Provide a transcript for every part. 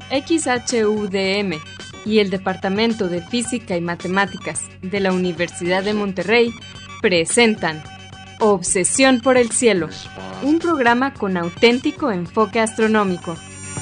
XHUDM y el Departamento de Física y Matemáticas de la Universidad de Monterrey presentan Obsesión por el Cielo, un programa con auténtico enfoque astronómico.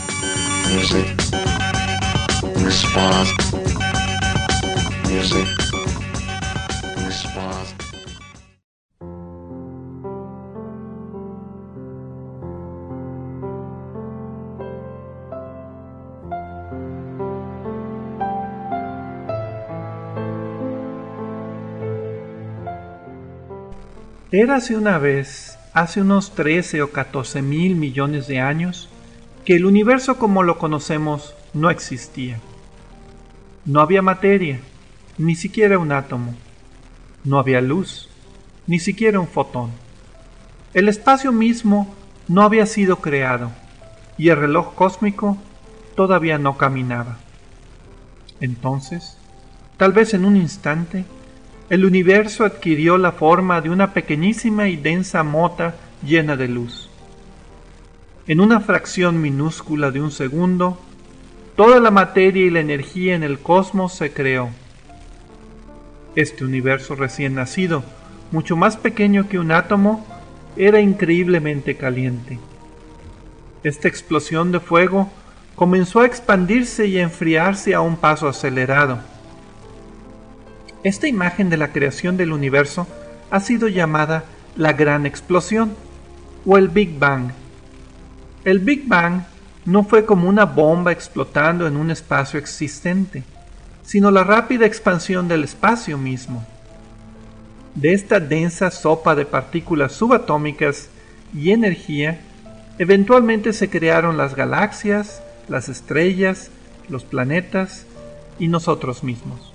Érase una vez, hace unos 13 o 14 mil millones de años, que el universo como lo conocemos no existía. No había materia, ni siquiera un átomo. No había luz, ni siquiera un fotón. El espacio mismo no había sido creado, y el reloj cósmico todavía no caminaba. Entonces, tal vez en un instante, el universo adquirió la forma de una pequeñísima y densa mota llena de luz. En una fracción minúscula de un segundo, toda la materia y la energía en el cosmos se creó. Este universo recién nacido, mucho más pequeño que un átomo, era increíblemente caliente. Esta explosión de fuego comenzó a expandirse y a enfriarse a un paso acelerado. Esta imagen de la creación del universo ha sido llamada la Gran Explosión o el Big Bang. El Big Bang no fue como una bomba explotando en un espacio existente, sino la rápida expansión del espacio mismo. De esta densa sopa de partículas subatómicas y energía, eventualmente se crearon las galaxias, las estrellas, los planetas y nosotros mismos.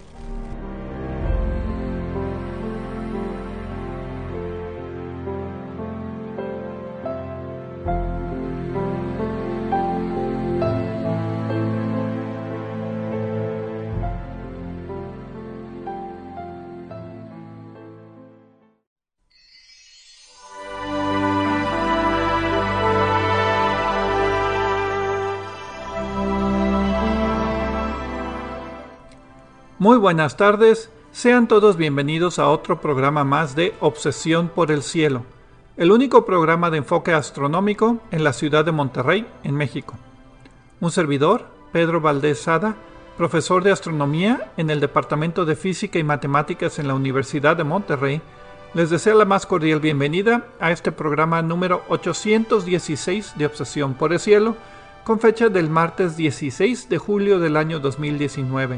Muy buenas tardes, sean todos bienvenidos a otro programa más de Obsesión por el Cielo, el único programa de enfoque astronómico en la ciudad de Monterrey, en México. Un servidor, Pedro Valdés Sada, profesor de astronomía en el Departamento de Física y Matemáticas en la Universidad de Monterrey, les desea la más cordial bienvenida a este programa número 816 de Obsesión por el Cielo, con fecha del martes 16 de julio del año 2019.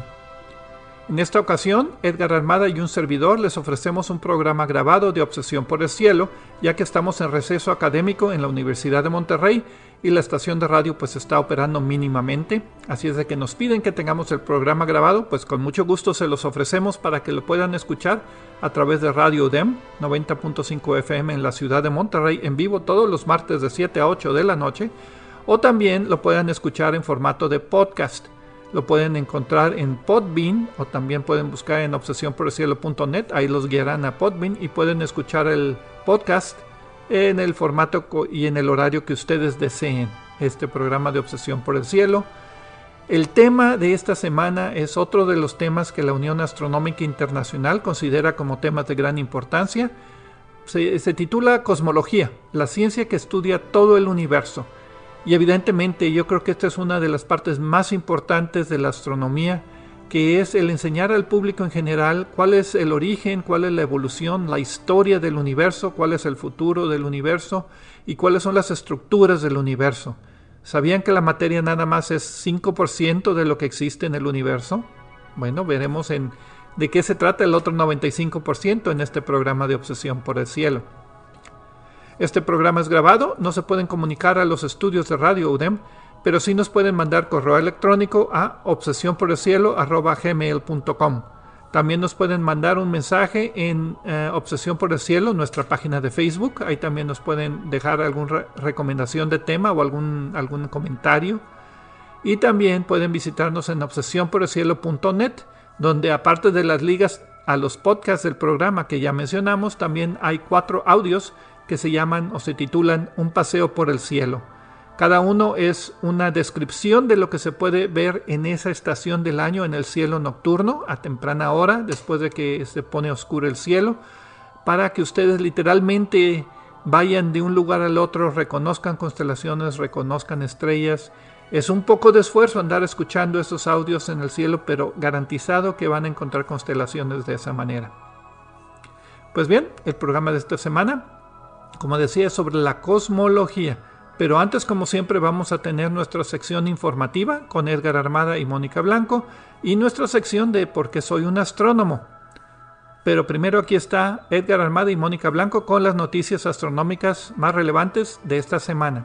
En esta ocasión, Edgar Armada y un servidor les ofrecemos un programa grabado de Obsesión por el Cielo, ya que estamos en receso académico en la Universidad de Monterrey y la estación de radio pues está operando mínimamente, así es de que nos piden que tengamos el programa grabado, pues con mucho gusto se los ofrecemos para que lo puedan escuchar a través de Radio UDEM 90.5 FM en la ciudad de Monterrey en vivo todos los martes de 7 a 8 de la noche, o también lo puedan escuchar en formato de podcast. Lo pueden encontrar en Podbean o también pueden buscar en obsesionporelcielo.net, ahí los guiarán a Podbean y pueden escuchar el podcast en el formato y en el horario que ustedes deseen, este programa de Obsesión por el Cielo. El tema de esta semana es otro de los temas que la Unión Astronómica Internacional considera como temas de gran importancia. Se titula Cosmología, la ciencia que estudia todo el universo. Y evidentemente yo creo que esta es una de las partes más importantes de la astronomía, que es el enseñar al público en general cuál es el origen, cuál es la evolución, la historia del universo, cuál es el futuro del universo y cuáles son las estructuras del universo. ¿Sabían que la materia nada más es 5% de lo que existe en el universo? Bueno, veremos de qué se trata el otro 95% en este programa de Obsesión por el Cielo. Este programa es grabado, no se pueden comunicar a los estudios de Radio UDEM, pero sí nos pueden mandar correo electrónico a obsesionporelcielo@gmail.com. También nos pueden mandar un mensaje en Obsesión por el Cielo, nuestra página de Facebook. Ahí también nos pueden dejar alguna recomendación de tema o algún comentario. Y también pueden visitarnos en obsesionporelcielo.net, donde aparte de las ligas a los podcasts del programa que ya mencionamos, también hay 4 audios que se llaman o se titulan Un paseo por el cielo. Cada uno es una descripción de lo que se puede ver en esa estación del año en el cielo nocturno a temprana hora, después de que se pone oscuro el cielo, para que ustedes literalmente vayan de un lugar al otro, reconozcan constelaciones, reconozcan estrellas. Es un poco de esfuerzo andar escuchando esos audios en el cielo, pero garantizado que van a encontrar constelaciones de esa manera. Pues bien, el programa de esta semana, como decía, es sobre la cosmología. Pero antes, como siempre, vamos a tener nuestra sección informativa con Edgar Armada y Mónica Blanco y nuestra sección de ¿Por qué soy un astrónomo? Pero primero aquí está Edgar Armada y Mónica Blanco con las noticias astronómicas más relevantes de esta semana.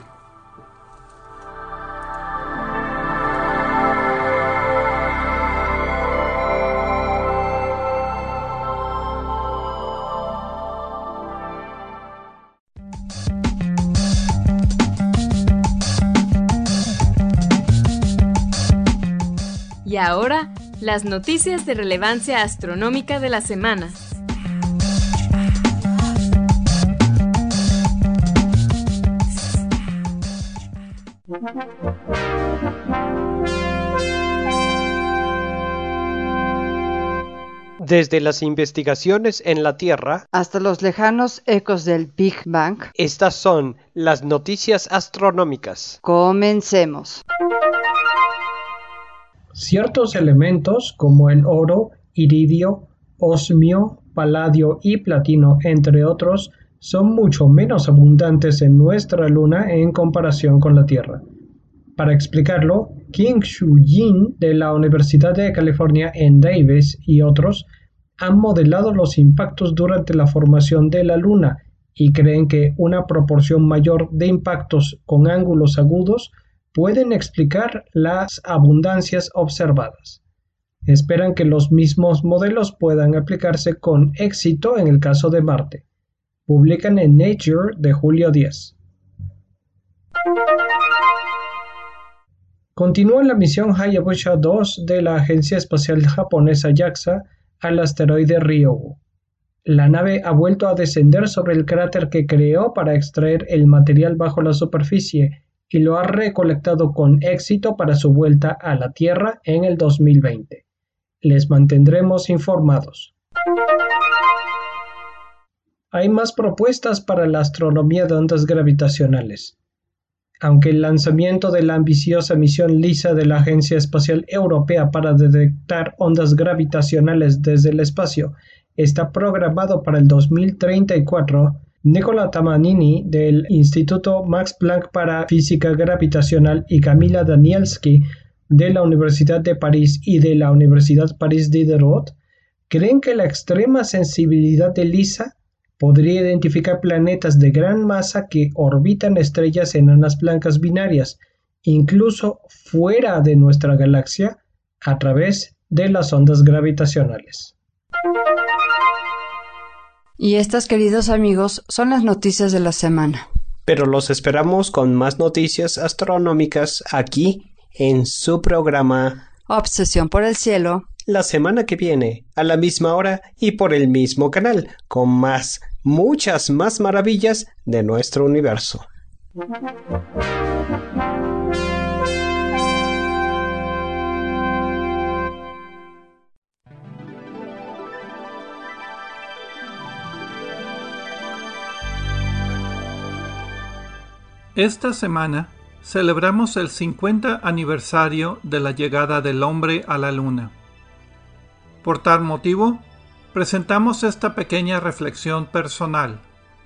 Y ahora, las noticias de relevancia astronómica de la semana. Desde las investigaciones en la Tierra hasta los lejanos ecos del Big Bang, estas son las noticias astronómicas. Comencemos. Ciertos elementos como el oro, iridio, osmio, paladio y platino, entre otros, son mucho menos abundantes en nuestra Luna en comparación con la Tierra. Para explicarlo, King-Shu Jin de la Universidad de California en Davis y otros han modelado los impactos durante la formación de la Luna y creen que una proporción mayor de impactos con ángulos agudos pueden explicar las abundancias observadas. Esperan que los mismos modelos puedan aplicarse con éxito en el caso de Marte. Publican en Nature de julio 10. Continúa la misión Hayabusa 2 de la Agencia Espacial Japonesa JAXA al asteroide Ryugu. La nave ha vuelto a descender sobre el cráter que creó para extraer el material bajo la superficie y lo ha recolectado con éxito para su vuelta a la Tierra en el 2020. Les mantendremos informados. Hay más propuestas para la astronomía de ondas gravitacionales. Aunque el lanzamiento de la ambiciosa misión LISA de la Agencia Espacial Europea para detectar ondas gravitacionales desde el espacio está programado para el 2034, Nicola Tamanini del Instituto Max Planck para Física Gravitacional y Camila Danielski de la Universidad de París y de la Universidad París Diderot creen que la extrema sensibilidad de LISA podría identificar planetas de gran masa que orbitan estrellas enanas blancas binarias, incluso fuera de nuestra galaxia, a través de las ondas gravitacionales. Y estas, queridos amigos, son las noticias de la semana. Pero los esperamos con más noticias astronómicas aquí en su programa Obsesión por el Cielo, la semana que viene, a la misma hora y por el mismo canal, con muchas más maravillas de nuestro universo. Esta semana celebramos el 50 aniversario de la llegada del hombre a la Luna. Por tal motivo, presentamos esta pequeña reflexión personal.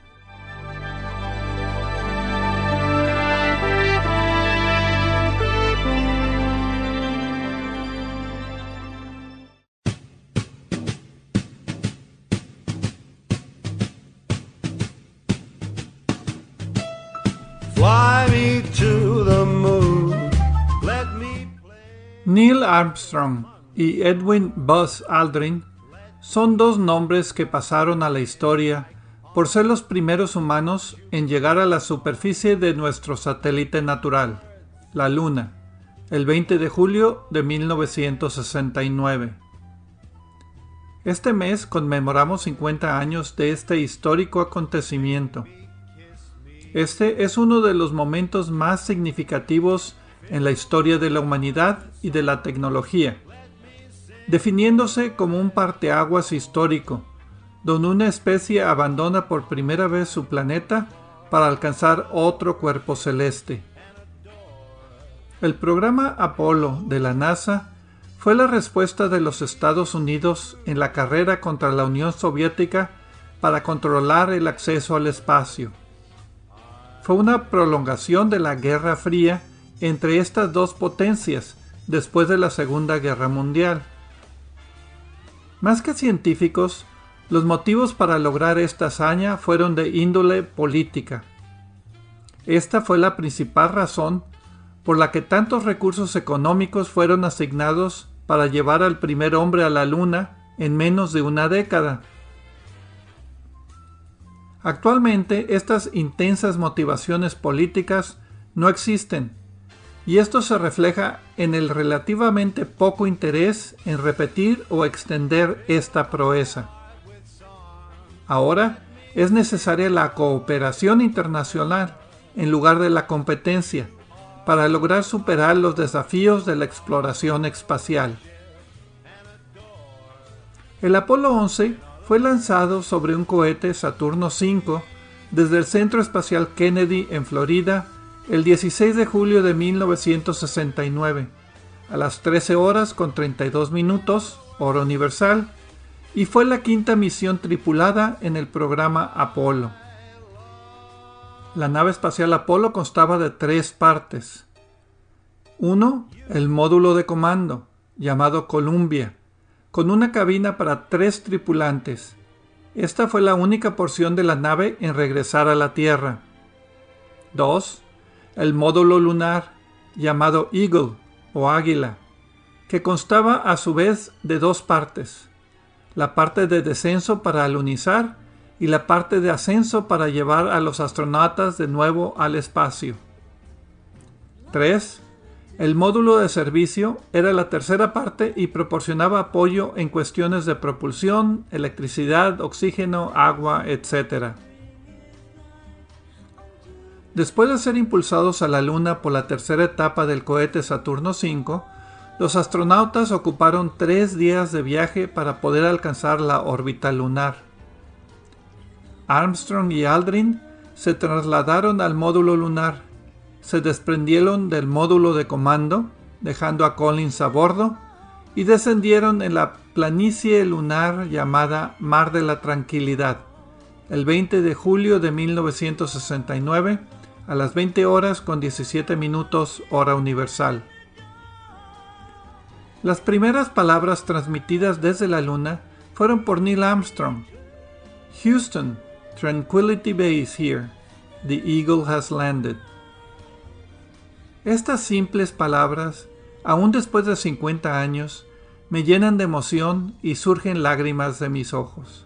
Neil Armstrong y Edwin Buzz Aldrin son dos nombres que pasaron a la historia por ser los primeros humanos en llegar a la superficie de nuestro satélite natural, la Luna, el 20 de julio de 1969. Este mes conmemoramos 50 años de este histórico acontecimiento. Este es uno de los momentos más significativos en la historia de la humanidad y de la tecnología, definiéndose como un parteaguas histórico, donde una especie abandona por primera vez su planeta para alcanzar otro cuerpo celeste. El programa Apolo de la NASA fue la respuesta de los Estados Unidos en la carrera contra la Unión Soviética para controlar el acceso al espacio. Fue una prolongación de la Guerra Fría entre estas dos potencias después de la Segunda Guerra Mundial. Más que científicos, los motivos para lograr esta hazaña fueron de índole política. Esta fue la principal razón por la que tantos recursos económicos fueron asignados para llevar al primer hombre a la Luna en menos de una década. Actualmente, estas intensas motivaciones políticas no existen, y esto se refleja en el relativamente poco interés en repetir o extender esta proeza. Ahora es necesaria la cooperación internacional en lugar de la competencia para lograr superar los desafíos de la exploración espacial. El Apolo 11 fue lanzado sobre un cohete Saturno V desde el Centro Espacial Kennedy en Florida el 16 de julio de 1969 a las 13 horas con 32 minutos, hora universal, y fue la quinta misión tripulada en el programa Apolo. La nave espacial Apolo constaba de 3 partes. 1. El módulo de comando, llamado Columbia, con una cabina para 3 tripulantes. Esta fue la única porción de la nave en regresar a la Tierra. 2. El módulo lunar, llamado Eagle o Águila, que constaba a su vez de 2 partes. La parte de descenso para alunizar y la parte de ascenso para llevar a los astronautas de nuevo al espacio. 3. El módulo de servicio era la tercera parte y proporcionaba apoyo en cuestiones de propulsión, electricidad, oxígeno, agua, etc. Después de ser impulsados a la Luna por la tercera etapa del cohete Saturno V, los astronautas ocuparon 3 días de viaje para poder alcanzar la órbita lunar. Armstrong y Aldrin se trasladaron al módulo lunar, se desprendieron del módulo de comando, dejando a Collins a bordo, y descendieron en la planicie lunar llamada Mar de la Tranquilidad, el 20 de julio de 1969, a las 20 horas con 17 minutos hora universal. Las primeras palabras transmitidas desde la Luna fueron por Neil Armstrong. Houston, Tranquility Base here. The Eagle has landed. Estas simples palabras, aún después de 50 años, me llenan de emoción y surgen lágrimas de mis ojos.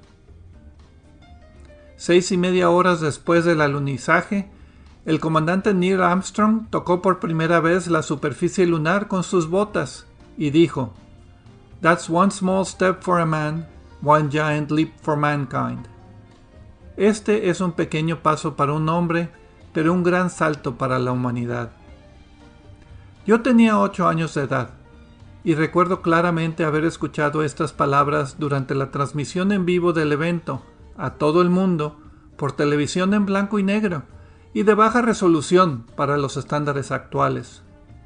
6:30 horas después del alunizaje, el comandante Neil Armstrong tocó por primera vez la superficie lunar con sus botas y dijo: "That's one small step for a man, one giant leap for mankind". Este es un pequeño paso para un hombre, pero un gran salto para la humanidad. Yo tenía 8 años de edad, y recuerdo claramente haber escuchado estas palabras durante la transmisión en vivo del evento a todo el mundo por televisión en blanco y negro y de baja resolución para los estándares actuales.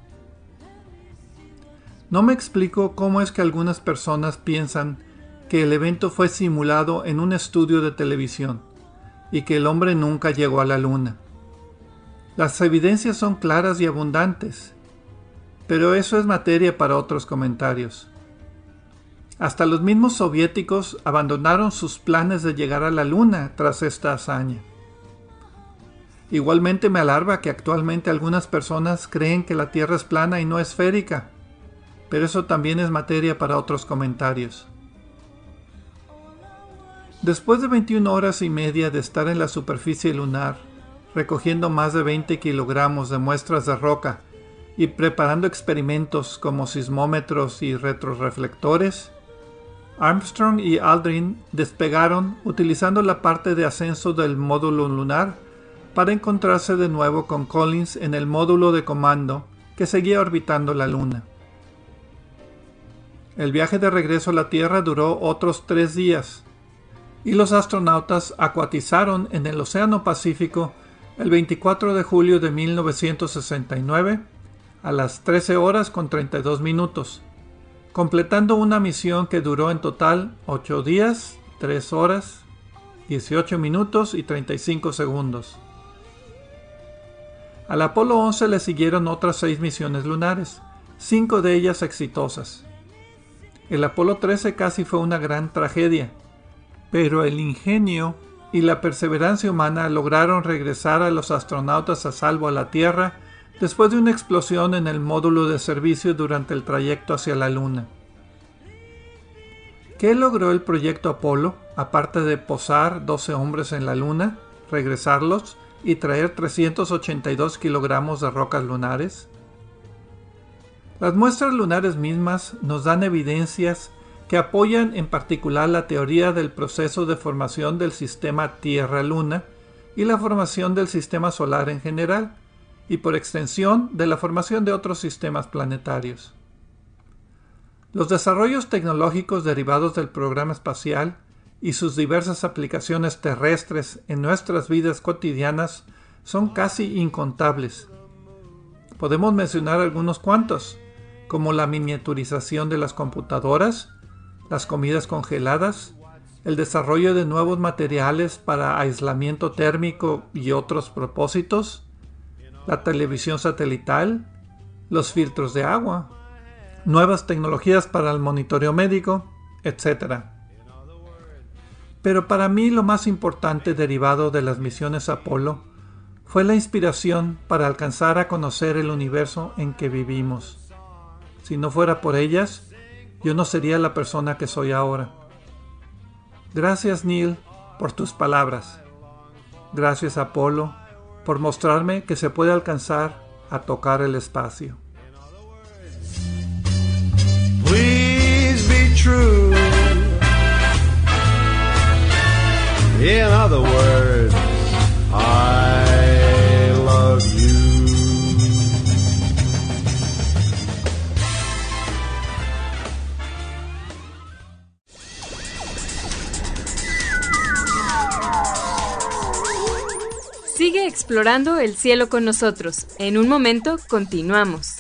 No me explico cómo es que algunas personas piensan que el evento fue simulado en un estudio de televisión y que el hombre nunca llegó a la Luna. Las evidencias son claras y abundantes, pero eso es materia para otros comentarios. Hasta los mismos soviéticos abandonaron sus planes de llegar a la Luna tras esta hazaña. Igualmente me alarma que actualmente algunas personas creen que la Tierra es plana y no esférica, pero eso también es materia para otros comentarios. Después de 21 horas y media de estar en la superficie lunar, recogiendo más de 20 kilogramos de muestras de roca y preparando experimentos como sismómetros y retroreflectores, Armstrong y Aldrin despegaron utilizando la parte de ascenso del módulo lunar para encontrarse de nuevo con Collins en el módulo de comando que seguía orbitando la Luna. El viaje de regreso a la Tierra duró otros 3 días, y los astronautas acuatizaron en el Océano Pacífico el 24 de julio de 1969 a las 13 horas con 32 minutos, completando una misión que duró en total 8 días, 3 horas, 18 minutos y 35 segundos. Al Apolo 11 le siguieron otras 6 misiones lunares, 5 de ellas exitosas. El Apolo 13 casi fue una gran tragedia, pero el ingenio y la perseverancia humana lograron regresar a los astronautas a salvo a la Tierra después de una explosión en el módulo de servicio durante el trayecto hacia la Luna. ¿Qué logró el proyecto Apolo, aparte de posar 12 hombres en la Luna, regresarlos y traer 382 kilogramos de rocas lunares? Las muestras lunares mismas nos dan evidencias que apoyan en particular la teoría del proceso de formación del sistema Tierra-Luna y la formación del sistema solar en general, y por extensión de la formación de otros sistemas planetarios. Los desarrollos tecnológicos derivados del programa espacial y sus diversas aplicaciones terrestres en nuestras vidas cotidianas son casi incontables. Podemos mencionar algunos cuantos, como la miniaturización de las computadoras, las comidas congeladas, el desarrollo de nuevos materiales para aislamiento térmico y otros propósitos, la televisión satelital, los filtros de agua, nuevas tecnologías para el monitoreo médico, etc. Pero para mí lo más importante derivado de las misiones Apolo fue la inspiración para alcanzar a conocer el universo en que vivimos. Si no fuera por ellas, yo no sería la persona que soy ahora. Gracias, Neil, por tus palabras. Gracias, Apolo, por mostrarme que se puede alcanzar a tocar el espacio. Please be true. In other words, I love you. Sigue explorando el cielo con nosotros. En un momento continuamos.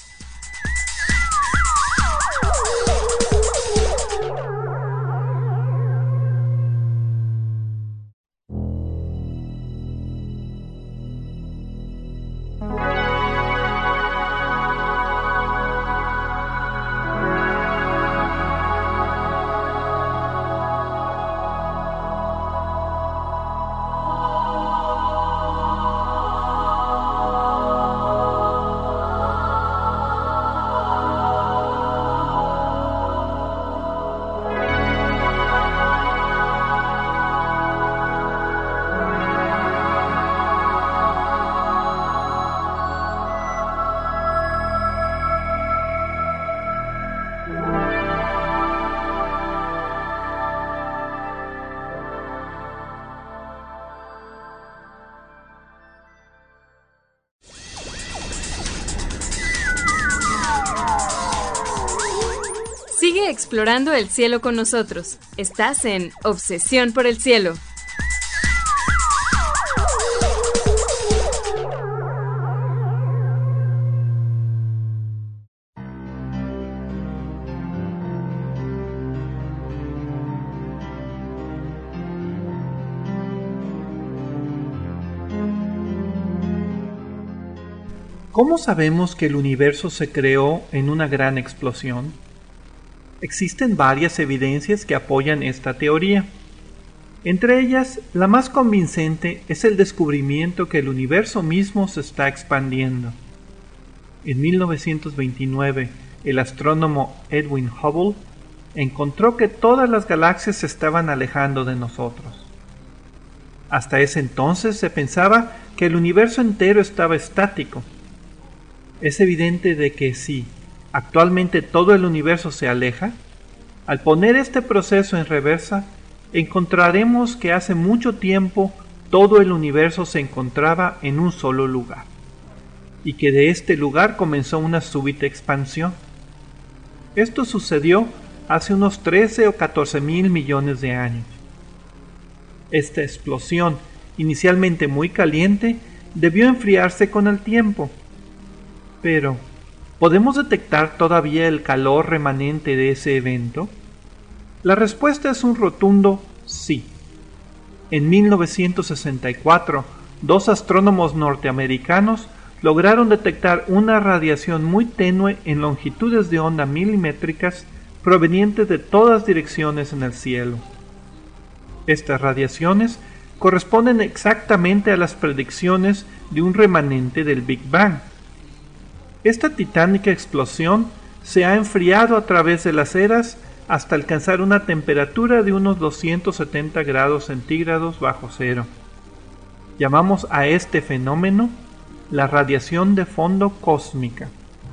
Sigue explorando el cielo con nosotros. Estás en Obsesión por el Cielo. ¿Cómo sabemos que el universo se creó en una gran explosión? Existen varias evidencias que apoyan esta teoría. Entre ellas, la más convincente es el descubrimiento que el universo mismo se está expandiendo. En 1929, el astrónomo Edwin Hubble encontró que todas las galaxias se estaban alejando de nosotros. Hasta ese entonces se pensaba que el universo entero estaba estático. Es evidente de que si actualmente todo el universo se aleja, al poner este proceso en reversa, encontraremos que hace mucho tiempo todo el universo se encontraba en un solo lugar, y que de este lugar comenzó una súbita expansión. Esto sucedió hace unos 13 o 14 mil millones de años. Esta explosión, inicialmente muy caliente, debió enfriarse con el tiempo. Pero, ¿podemos detectar todavía el calor remanente de ese evento? La respuesta es un rotundo sí. En 1964, dos astrónomos norteamericanos lograron detectar una radiación muy tenue en longitudes de onda milimétricas provenientes de todas direcciones en el cielo. Estas radiaciones corresponden exactamente a las predicciones de un remanente del Big Bang. Esta titánica explosión se ha enfriado a través de las eras hasta alcanzar una temperatura de unos 270 grados centígrados bajo cero. Llamamos a este fenómeno la radiación de fondo cósmica.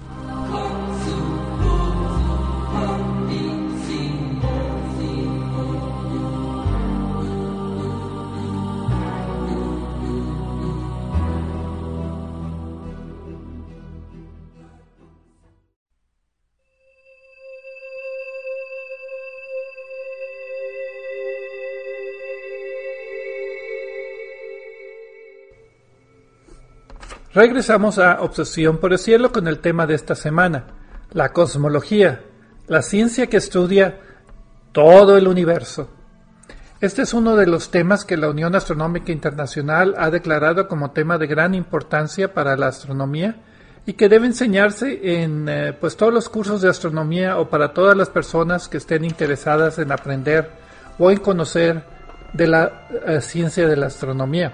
Regresamos a Obsesión por el Cielo con el tema de esta semana, la cosmología, la ciencia que estudia todo el universo. Este es uno de los temas que la Unión Astronómica Internacional ha declarado como tema de gran importancia para la astronomía y que debe enseñarse en todos los cursos de astronomía o para todas las personas que estén interesadas en aprender o en conocer de la ciencia de la astronomía.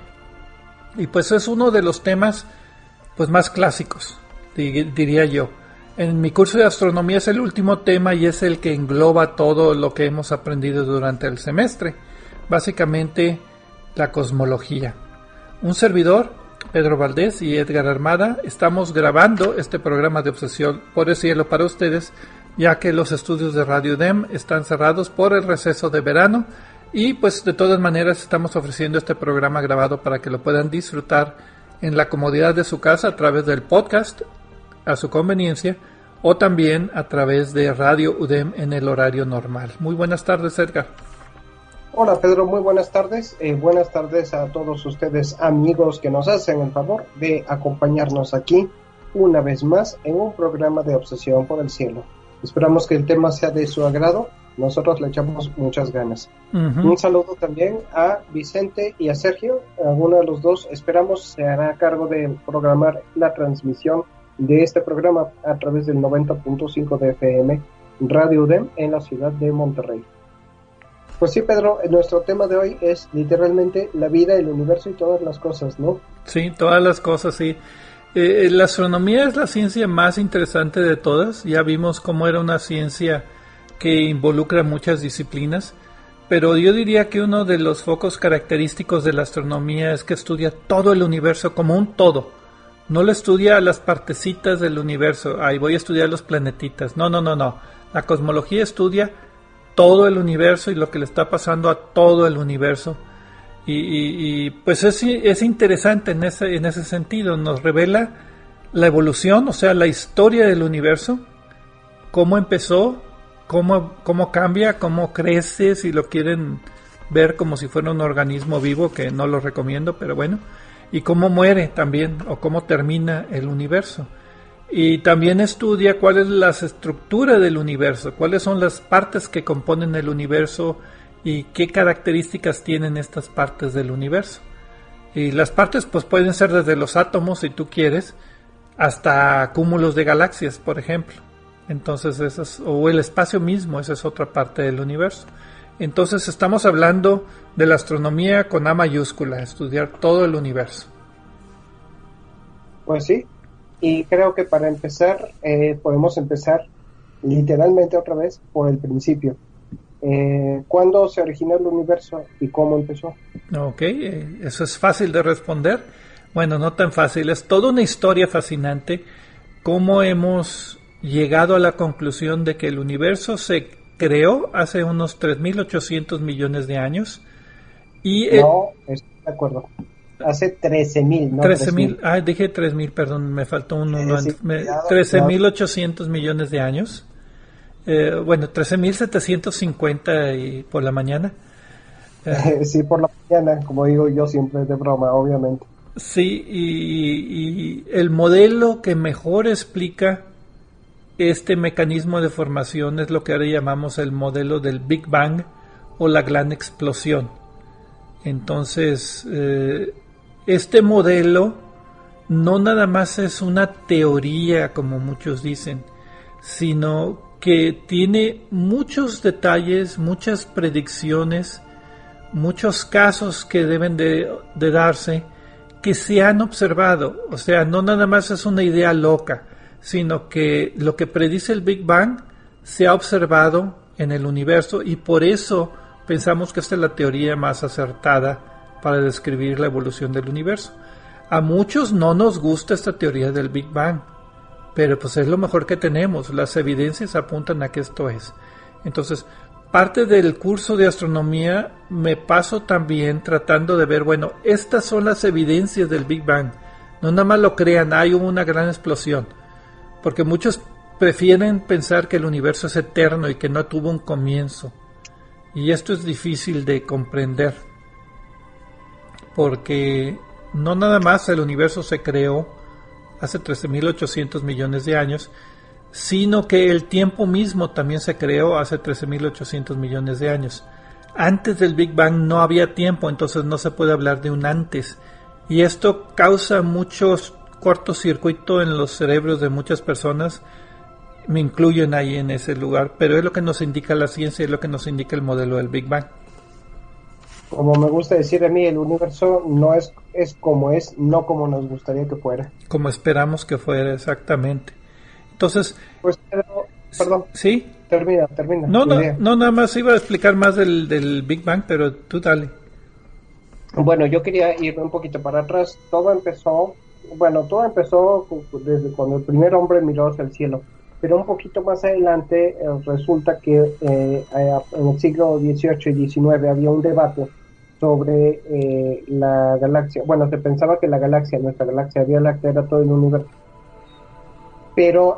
Y pues es uno de los temas más clásicos, diría yo. En mi curso de astronomía es el último tema y es el que engloba todo lo que hemos aprendido durante el semestre, básicamente la cosmología. Un servidor, Pedro Valdés, y Edgar Armada estamos grabando este programa de Obsesión por el Cielo para ustedes, ya que los estudios de Radio UDEM están cerrados por el receso de verano y de todas maneras estamos ofreciendo este programa grabado para que lo puedan disfrutar en la comodidad de su casa a través del podcast a su conveniencia o también a través de Radio UDEM en el horario normal. Muy buenas tardes, Edgar. Hola Pedro, muy buenas tardes. Buenas tardes a todos ustedes amigos que nos hacen el favor de acompañarnos aquí una vez más en un programa de Obsesión por el Cielo. Esperamos que el tema sea de su agrado. Nosotros le echamos muchas ganas. Un saludo también a Vicente y a Sergio. Alguno de los dos, esperamos, se hará cargo de programar la transmisión de este programa a través del 90.5 de FM Radio UDEM en la ciudad de Monterrey. Pues sí, Pedro, nuestro tema de hoy es literalmente la vida, el universo y todas las cosas, ¿no? Sí, todas las cosas, sí. La astronomía es la ciencia más interesante de todas. Ya vimos cómo era una ciencia que involucra muchas disciplinas, pero yo diría que uno de los focos característicos de la astronomía es que estudia todo el universo como un todo. No lo estudia las partecitas del universo. Voy a estudiar los planetitas. No. La cosmología estudia todo el universo y lo que le está pasando a todo el universo. Y es interesante en ese sentido. Nos revela la evolución, o sea, la historia del universo, cómo empezó, cómo cambia, cómo crece, si lo quieren ver como si fuera un organismo vivo, que no lo recomiendo, pero bueno, y cómo muere también, o cómo termina el universo. Y también estudia cuál es la estructura del universo, cuáles son las partes que componen el universo y qué características tienen estas partes del universo. Y las partes pueden ser desde los átomos, si tú quieres, hasta cúmulos de galaxias, por ejemplo. Entonces, o el espacio mismo, esa es otra parte del universo. Entonces estamos hablando de la astronomía con A mayúscula, estudiar todo el universo. Pues sí, y creo que para empezar, podemos empezar literalmente otra vez por el principio. ¿Cuándo se originó el universo y cómo empezó? Ok, eso es fácil de responder. Bueno, no tan fácil, es toda una historia fascinante. Cómo hemos llegado a la conclusión de que el universo se creó hace unos 3.800 millones de años Y no, estoy de acuerdo. Hace 13.000, ¿no? 13.000, dije 3.000, perdón, me faltó uno. 13.800 millones de años. 13.750 y por la mañana. Sí, por la mañana, como digo yo siempre de broma, obviamente. Sí, y el modelo que mejor explica este mecanismo de formación es lo que ahora llamamos el modelo del Big Bang o la gran explosión. Entonces, este modelo no nada más es una teoría, como muchos dicen, sino que tiene muchos detalles, muchas predicciones, muchos casos que deben de darse, que se han observado. O sea, no nada más es una idea loca, sino que lo que predice el Big Bang se ha observado en el universo, y por eso pensamos que esta es la teoría más acertada para describir la evolución del universo. A muchos no nos gusta esta teoría del Big Bang, pero pues es lo mejor que tenemos. Las evidencias apuntan a que esto es. Entonces, parte del curso de astronomía me paso también tratando de ver, bueno, estas son las evidencias del Big Bang. No nada más lo crean, hubo una gran explosión. Porque muchos prefieren pensar que el universo es eterno y que no tuvo un comienzo. Y esto es difícil de comprender. Porque no nada más el universo se creó hace 13.800 millones de años, sino que el tiempo mismo también se creó hace 13.800 millones de años. Antes del Big Bang no había tiempo, entonces no se puede hablar de un antes. Y esto causa muchos cortocircuito en los cerebros de muchas personas, me incluyen ahí en ese lugar, pero es lo que nos indica la ciencia, es lo que nos indica el modelo del Big Bang. Como me gusta decir a mí, el universo no es como es, no como nos gustaría que fuera. Como esperamos que fuera, exactamente. Entonces, pues, perdón. ¿Sí? Termina. No, nada más iba a explicar más del Big Bang, pero tú dale. Bueno, yo quería irme un poquito para atrás. Todo empezó desde cuando el primer hombre miró hacia el cielo, pero un poquito más adelante resulta que en el siglo XVIII y XIX había un debate sobre la galaxia. Bueno, se pensaba que nuestra galaxia Vía Láctea, era todo el universo, pero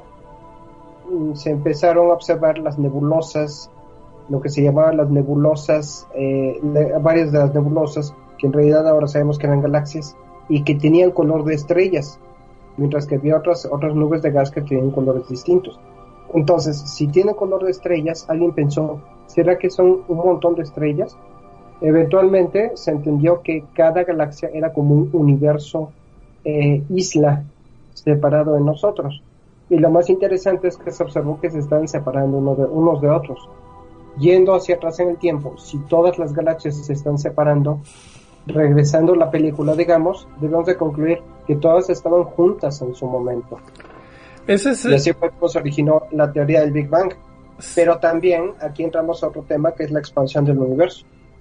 se empezaron a observar las nebulosas, lo que se llamaban las nebulosas, varias de las nebulosas, que en realidad ahora sabemos que eran galaxias, y que tenían color de estrellas, mientras que había otras nubes de gas que tenían colores distintos. Entonces, si tiene color de estrellas, alguien pensó, ¿será que son un montón de estrellas? Eventualmente se entendió que cada galaxia era como un universo isla separado de nosotros. Y lo más interesante es que se observó que se están separando unos de otros. Yendo hacia atrás en el tiempo, si todas las galaxias se están separando, regresando la película, debemos de concluir que todas estaban juntas en su momento. Y así fue como se originó la teoría del Big Bang. Pero también aquí entramos a otro tema, que es la expansión del universo.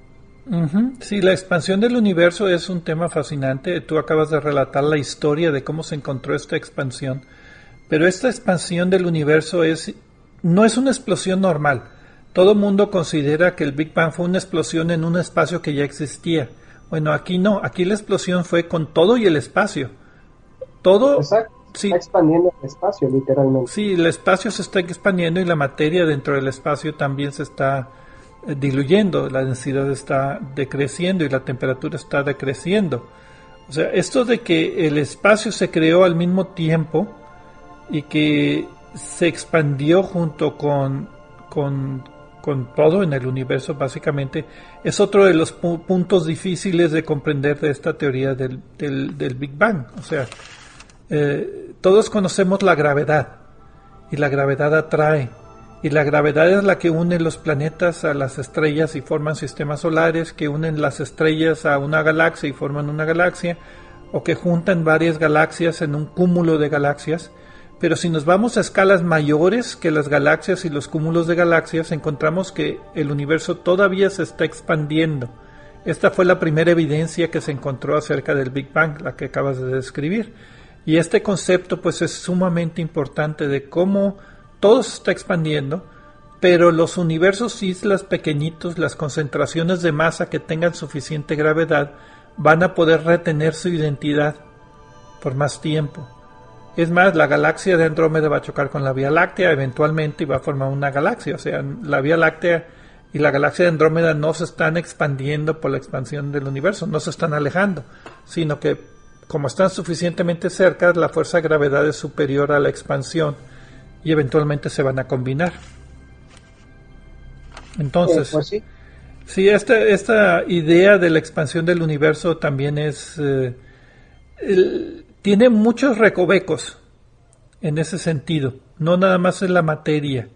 Sí, la expansión del universo es un tema fascinante. Tú acabas de relatar la historia de cómo se encontró esta expansión. Pero esta expansión del universo no es una explosión normal. Todo el mundo considera que el Big Bang fue una explosión en un espacio que ya existía. Bueno, aquí no. Aquí la explosión fue con todo y el espacio. Todo. Exacto. Sí, está expandiendo el espacio, literalmente. Sí, el espacio se está expandiendo y la materia dentro del espacio también se está diluyendo. La densidad está decreciendo y la temperatura está decreciendo. O sea, esto de que el espacio se creó al mismo tiempo y que se expandió junto con todo en el universo, básicamente, es otro de los puntos difíciles de comprender de esta teoría del Big Bang. O sea, todos conocemos la gravedad, y la gravedad atrae, y la gravedad es la que une los planetas a las estrellas y forman sistemas solares, que unen las estrellas a una galaxia y forman una galaxia, o que juntan varias galaxias en un cúmulo de galaxias. Pero si nos vamos a escalas mayores que las galaxias y los cúmulos de galaxias, encontramos que el universo todavía se está expandiendo. Esta fue la primera evidencia que se encontró acerca del Big Bang, la que acabas de describir. Y este concepto pues es sumamente importante de cómo todo se está expandiendo, pero los universos islas pequeñitos, las concentraciones de masa que tengan suficiente gravedad, van a poder retener su identidad por más tiempo. Es más, la galaxia de Andrómeda va a chocar con la Vía Láctea eventualmente y va a formar una galaxia. O sea, la Vía Láctea y la galaxia de Andrómeda no se están expandiendo por la expansión del universo, no se están alejando, sino que como están suficientemente cerca, la fuerza de gravedad es superior a la expansión y eventualmente se van a combinar. Entonces, pues sí, esta idea de la expansión del universo también es tiene muchos recovecos en ese sentido, no nada más en la materia.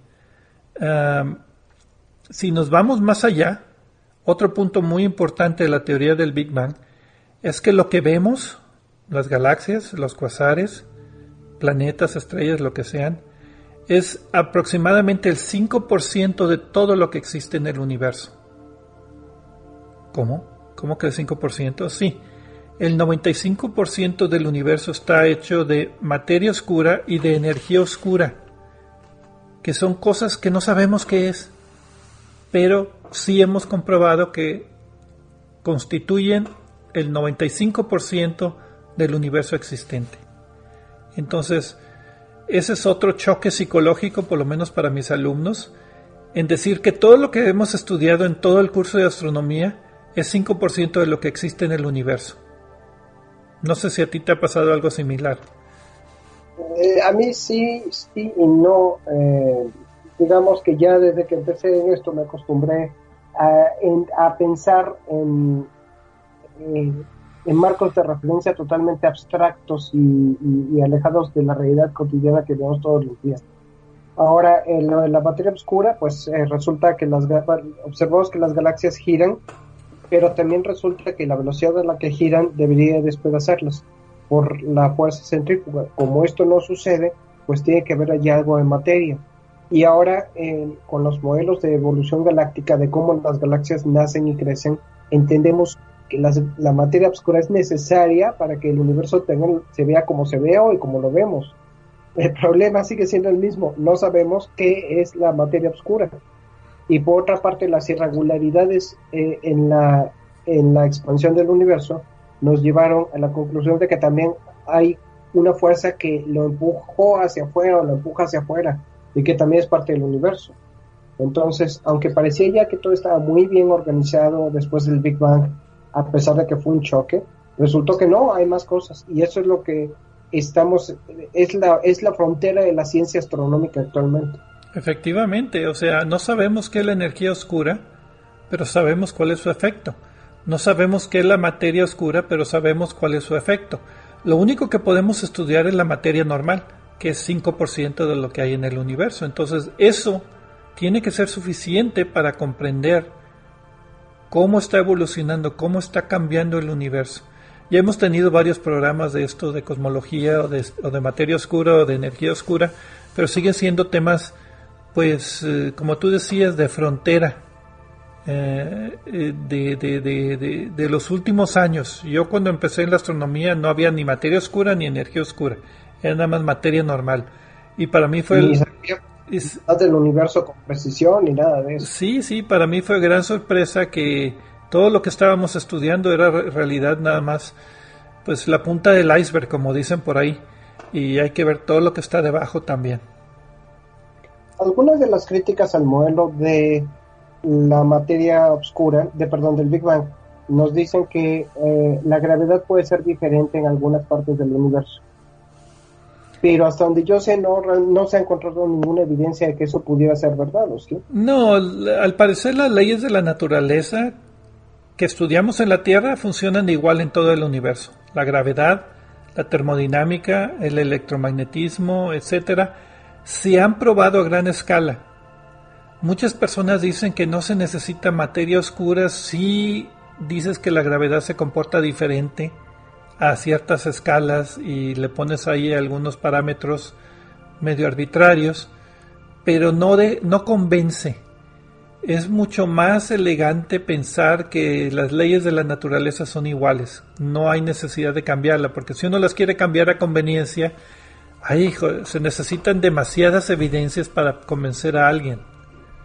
Si nos vamos más allá, otro punto muy importante de la teoría del Big Bang es que lo que vemos, las galaxias, los cuasares, planetas, estrellas, lo que sean, es aproximadamente el 5% de todo lo que existe en el universo. ¿Cómo? ¿Cómo que el 5%? Sí, el 95% del universo está hecho de materia oscura y de energía oscura, que son cosas que no sabemos qué es, pero sí hemos comprobado que constituyen el 95% del universo existente. Entonces, ese es otro choque psicológico, por lo menos para mis alumnos, en decir que todo lo que hemos estudiado en todo el curso de astronomía es 5% de lo que existe en el universo. No sé si a ti te ha pasado algo similar. A mí sí y no. Digamos que ya desde que empecé en esto me acostumbré a pensar en marcos de referencia totalmente abstractos y alejados de la realidad cotidiana que vemos todos los días. Ahora, lo de la materia oscura, pues resulta que observamos que las galaxias giran, pero también resulta que la velocidad a la que giran debería despedazarlas por la fuerza centrífuga. Como esto no sucede, pues tiene que haber allá algo de materia. Y ahora, con los modelos de evolución galáctica, de cómo las galaxias nacen y crecen, entendemos que la materia oscura es necesaria para que el universo se vea como se ve hoy, como lo vemos. El problema sigue siendo el mismo, no sabemos qué es la materia oscura. Y por otra parte, las irregularidades en la expansión del universo nos llevaron a la conclusión de que también hay una fuerza que lo empujó hacia afuera o lo empuja hacia afuera, y que también es parte del universo. Entonces, aunque parecía ya que todo estaba muy bien organizado después del Big Bang, a pesar de que fue un choque, resultó que no, hay más cosas, y eso es lo que es la frontera de la ciencia astronómica actualmente. Efectivamente, o sea, no sabemos qué es la energía oscura, pero sabemos cuál es su efecto. No sabemos qué es la materia oscura, pero sabemos cuál es su efecto. Lo único que podemos estudiar es la materia normal, que es 5% de lo que hay en el universo. Entonces, eso tiene que ser suficiente para comprender cómo está evolucionando, cómo está cambiando el universo. Ya hemos tenido varios programas de esto, de cosmología o de materia oscura o de energía oscura, pero siguen siendo temas, pues, como tú decías, de frontera, de los últimos años. Yo cuando empecé en la astronomía no había ni materia oscura ni energía oscura, era nada más materia normal. Y para mí fue del universo con precisión ni nada de eso. Sí, para mí fue gran sorpresa que todo lo que estábamos estudiando era realidad nada más, pues la punta del iceberg, como dicen por ahí, y hay que ver todo lo que está debajo también. Algunas de las críticas al modelo de la materia oscura, del Big Bang, nos dicen que la gravedad puede ser diferente en algunas partes del universo. Pero hasta donde yo sé, no se ha encontrado ninguna evidencia de que eso pudiera ser verdad, ¿o sí? No, al parecer las leyes de la naturaleza que estudiamos en la Tierra funcionan igual en todo el universo. La gravedad, la termodinámica, el electromagnetismo, etcétera, se han probado a gran escala. Muchas personas dicen que no se necesita materia oscura si dices que la gravedad se comporta diferente a ciertas escalas y le pones ahí algunos parámetros medio arbitrarios, pero no convence. Es mucho más elegante pensar que las leyes de la naturaleza son iguales. No hay necesidad de cambiarla, porque si uno las quiere cambiar a conveniencia, se necesitan demasiadas evidencias para convencer a alguien.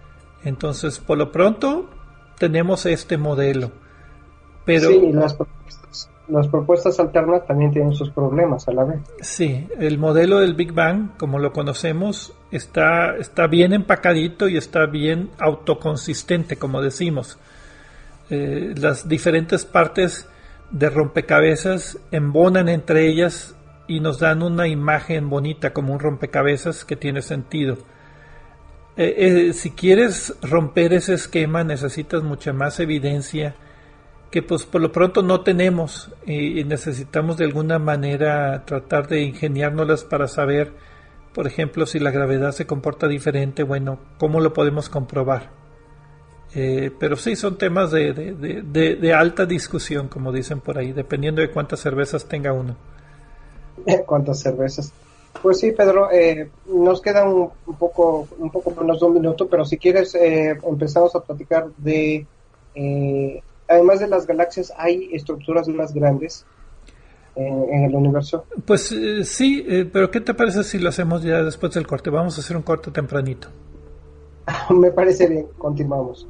Entonces, por lo pronto, tenemos este modelo. Pero sí, las propuestas alternas también tienen sus problemas a la vez. sí, el modelo del Big Bang, como lo conocemos, está bien empacadito y está bien autoconsistente, como decimos. Las diferentes partes de rompecabezas embonan entre ellas y nos dan una imagen bonita, como un rompecabezas que tiene sentido. Si quieres romper ese esquema, necesitas mucha más evidencia que pues por lo pronto no tenemos, y necesitamos de alguna manera tratar de ingeniárnoslas para saber, por ejemplo, si la gravedad se comporta diferente. Bueno, ¿cómo lo podemos comprobar? Pero sí, son temas de alta discusión, como dicen por ahí, dependiendo de cuántas cervezas tenga uno. ¿Cuántas cervezas? Pues sí, Pedro, nos queda un poco menos de un minuto, pero si quieres empezamos a platicar de, además de las galaxias, ¿hay estructuras más grandes en el universo? Pues sí, pero ¿qué te parece si lo hacemos ya después del corte? Vamos a hacer un corte tempranito. Me parece bien, continuamos.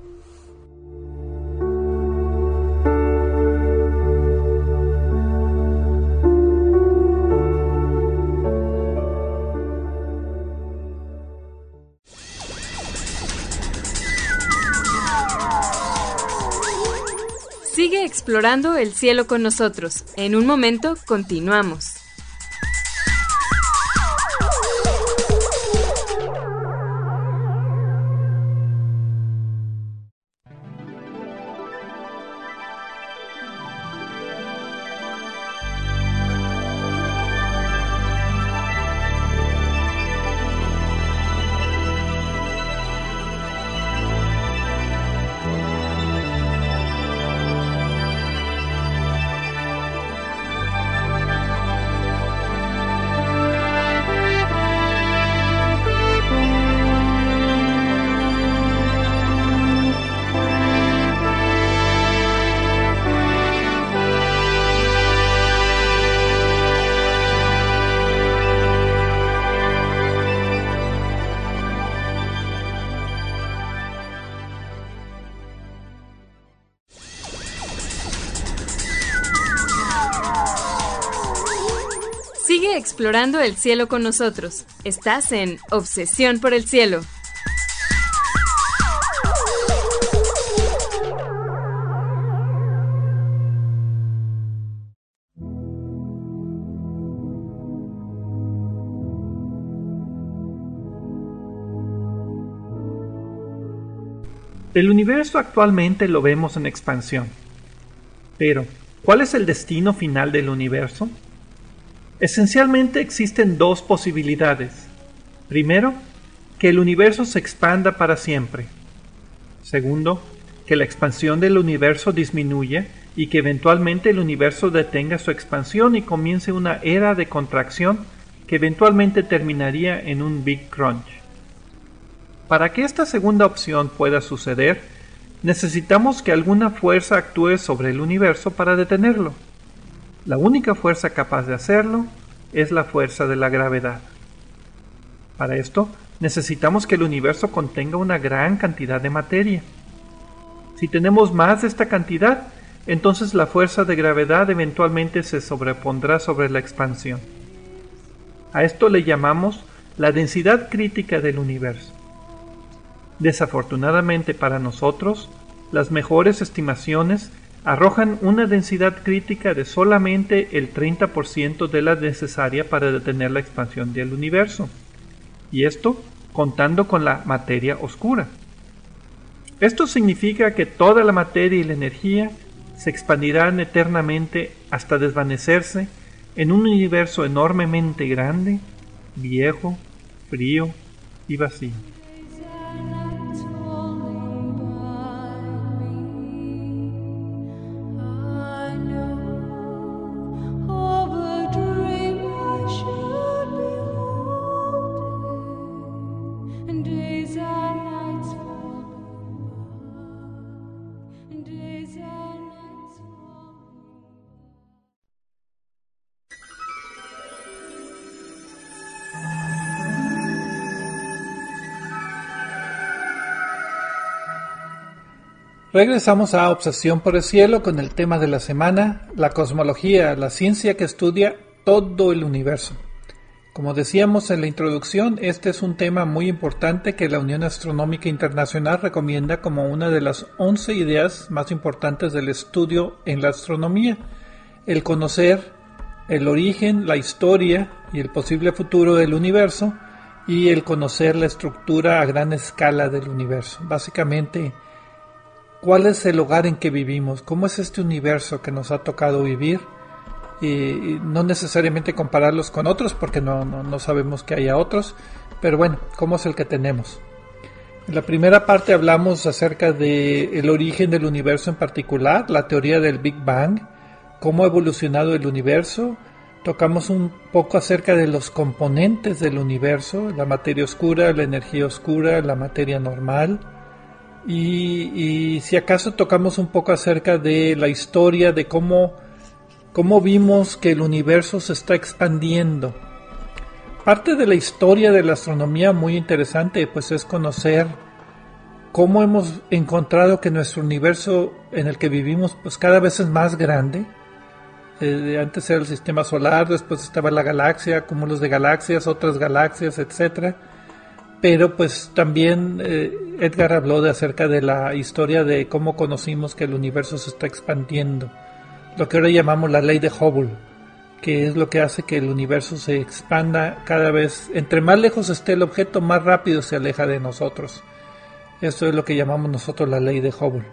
Sigue explorando el cielo con nosotros. En un momento continuamos. Sigue explorando el cielo con nosotros. Estás en Obsesión por el Cielo. El universo actualmente lo vemos en expansión. Pero, ¿cuál es el destino final del universo? Esencialmente existen dos posibilidades. Primero, que el universo se expanda para siempre. Segundo, que la expansión del universo disminuya y que eventualmente el universo detenga su expansión y comience una era de contracción que eventualmente terminaría en un Big Crunch. Para que esta segunda opción pueda suceder, necesitamos que alguna fuerza actúe sobre el universo para detenerlo. La única fuerza capaz de hacerlo es la fuerza de la gravedad. Para esto, necesitamos que el universo contenga una gran cantidad de materia. Si tenemos más de esta cantidad, entonces la fuerza de gravedad eventualmente se sobrepondrá sobre la expansión. A esto le llamamos la densidad crítica del universo. Desafortunadamente para nosotros, las mejores estimaciones arrojan una densidad crítica de solamente el 30% de la necesaria para detener la expansión del universo, y esto contando con la materia oscura. Esto significa que toda la materia y la energía se expandirán eternamente hasta desvanecerse en un universo enormemente grande, viejo, frío y vacío. Regresamos a Obsesión por el Cielo con el tema de la semana, la cosmología, la ciencia que estudia todo el universo. Como decíamos en la introducción, este es un tema muy importante que la Unión Astronómica Internacional recomienda como una de las 11 ideas más importantes del estudio en la astronomía, el conocer el origen, la historia y el posible futuro del universo y el conocer la estructura a gran escala del universo. Básicamente, ¿cuál es el lugar en que vivimos? ¿Cómo es este universo que nos ha tocado vivir? Y no necesariamente compararlos con otros porque no sabemos que haya otros, pero bueno, ¿cómo es el que tenemos? En la primera parte hablamos acerca del origen del universo en particular, la teoría del Big Bang, cómo ha evolucionado el universo. Tocamos un poco acerca de los componentes del universo, la materia oscura, la energía oscura, la materia normal. Y si acaso tocamos un poco acerca de la historia de cómo vimos que el universo se está expandiendo. Parte de la historia de la astronomía muy interesante pues es conocer cómo hemos encontrado que nuestro universo en el que vivimos pues cada vez es más grande. Antes era el sistema solar, después estaba la galaxia, cúmulos de galaxias, otras galaxias, etcétera. Pero pues también Edgar habló acerca de la historia de cómo conocimos que el universo se está expandiendo, lo que ahora llamamos la ley de Hubble, que es lo que hace que el universo se expanda cada vez. Entre más lejos esté el objeto, más rápido se aleja de nosotros. Esto es lo que llamamos nosotros la ley de Hubble.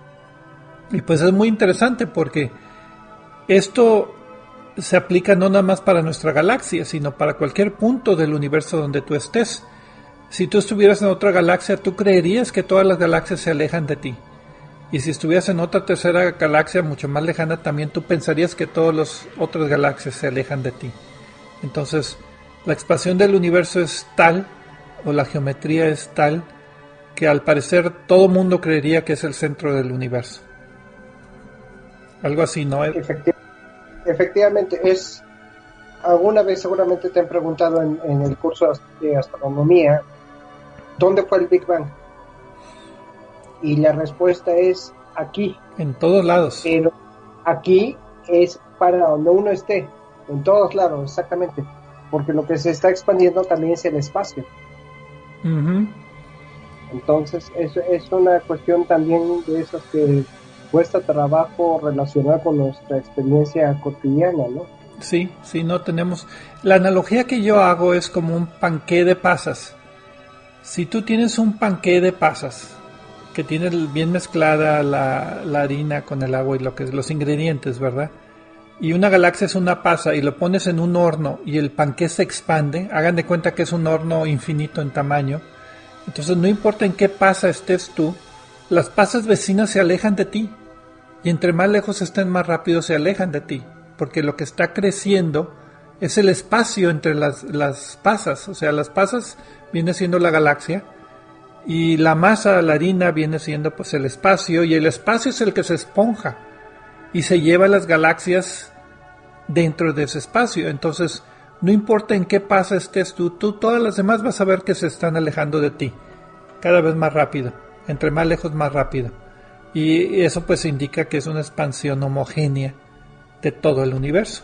Y pues es muy interesante porque esto se aplica no nada más para nuestra galaxia, sino para cualquier punto del universo donde tú estés. Si tú estuvieras en otra galaxia, tú creerías que todas las galaxias se alejan de ti. Y si estuvieras en otra tercera galaxia mucho más lejana, también tú pensarías que todas las otras galaxias se alejan de ti. Entonces, la expansión del universo es tal, o la geometría es tal, que al parecer todo mundo creería que es el centro del universo. Algo así, ¿no? Efectivamente, es... Alguna vez seguramente te han preguntado en el curso de astronomía, ¿dónde fue el Big Bang? Y la respuesta es aquí. En todos lados. Pero aquí es para donde uno esté, en todos lados, exactamente. Porque lo que se está expandiendo también es el espacio. Uh-huh. Entonces, es una cuestión también de esas que cuesta trabajo relacionar con nuestra experiencia cotidiana, ¿no? Sí, no tenemos... La analogía que yo hago es como un panqué de pasas. Si tú tienes un panqué de pasas, que tiene bien mezclada la harina con el agua y los ingredientes, ¿verdad? Y una galaxia es una pasa y lo pones en un horno y el panqué se expande, hagan de cuenta que es un horno infinito en tamaño. Entonces no importa en qué pasa estés tú, las pasas vecinas se alejan de ti. Y entre más lejos estén, más rápido se alejan de ti. Porque lo que está creciendo es el espacio entre las pasas. O sea, las pasas viene siendo la galaxia y la masa, la harina, viene siendo pues el espacio, y el espacio es el que se esponja y se lleva las galaxias dentro de ese espacio. Entonces, no importa en qué pasa estés tú todas las demás vas a ver que se están alejando de ti cada vez más rápido, entre más lejos más rápido, y eso pues indica que es una expansión homogénea de todo el universo.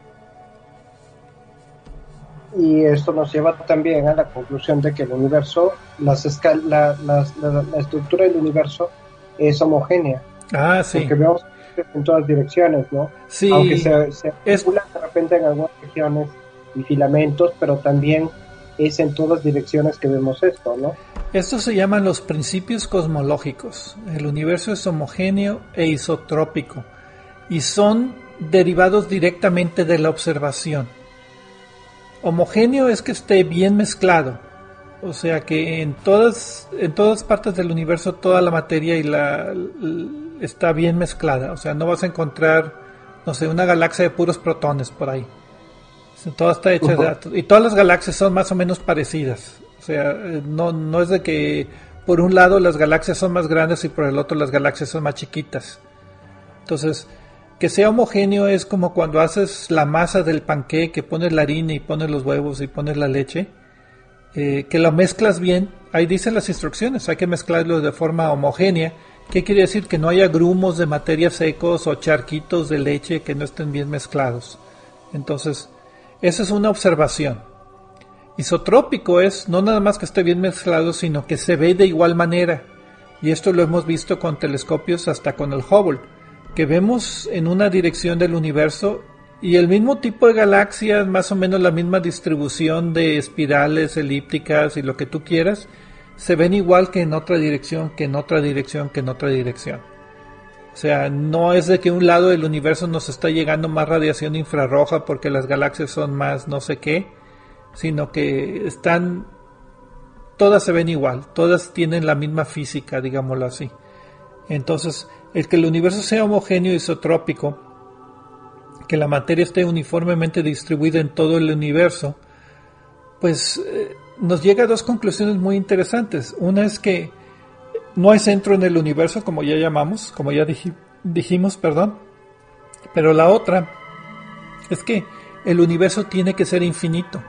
Y esto nos lleva también a la conclusión de que el universo, la estructura del universo es homogénea. Ah, sí. Porque vemos en todas direcciones, ¿no? Sí. Aunque se articulan de repente en algunas regiones y filamentos, pero también es en todas direcciones que vemos esto, ¿no? Estos se llaman los principios cosmológicos. El universo es homogéneo e isotrópico y son derivados directamente de la observación. Homogéneo es que esté bien mezclado, o sea que en todas partes del universo toda la materia está bien mezclada, o sea, no vas a encontrar, no sé, una galaxia de puros protones por ahí. Toda está hecha de átomos, y todas las galaxias son más o menos parecidas, o sea, no es de que por un lado las galaxias son más grandes y por el otro las galaxias son más chiquitas. Entonces, que sea homogéneo es como cuando haces la masa del panqué, que pones la harina y pones los huevos y pones la leche, que lo mezclas bien. Ahí dicen las instrucciones, hay que mezclarlo de forma homogénea, ¿Qué quiere decir? Que no haya grumos de materia secos o charquitos de leche que no estén bien mezclados. Entonces, esa es una observación. Isotrópico es no nada más que esté bien mezclado, sino que se ve de igual manera. Y esto lo hemos visto con telescopios, hasta con el Hubble, que vemos en una dirección del universo y el mismo tipo de galaxias, más o menos la misma distribución de espirales, elípticas y lo que tú quieras, se ven igual que en otra dirección, que en otra dirección, que en otra dirección. O sea, no es de que un lado del universo nos está llegando más radiación infrarroja porque las galaxias son más no sé qué, sino que todas se ven igual, todas tienen la misma física, digámoslo así. Entonces, el que el universo sea homogéneo isotrópico, que la materia esté uniformemente distribuida en todo el universo, pues nos llega a dos conclusiones muy interesantes. Una es que no hay centro en el universo, como ya llamamos, como ya dijimos, pero la otra es que el universo tiene que ser infinito.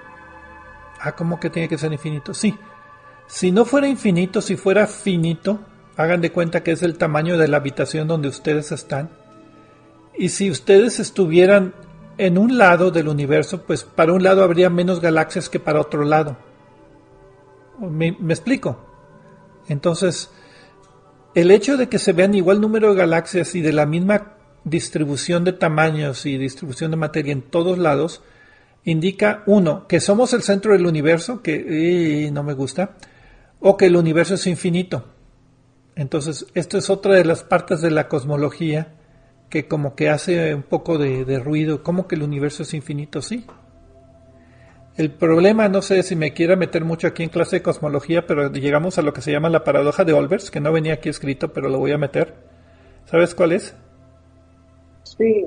¿Cómo que tiene que ser infinito? Sí. Si no fuera infinito, si fuera finito, hagan de cuenta que es el tamaño de la habitación donde ustedes están. Y si ustedes estuvieran en un lado del universo, pues para un lado habría menos galaxias que para otro lado. ¿Me explico? Entonces, el hecho de que se vean igual número de galaxias y de la misma distribución de tamaños y distribución de materia en todos lados, indica, uno, que somos el centro del universo, que no me gusta, o que el universo es infinito. Entonces, esto es otra de las partes de la cosmología que como que hace un poco de ruido. ¿Cómo que el universo es infinito? Sí. El problema, no sé si me quiera meter mucho aquí en clase de cosmología, pero llegamos a lo que se llama la paradoja de Olbers, que no venía aquí escrito, pero lo voy a meter. ¿Sabes cuál es? Sí,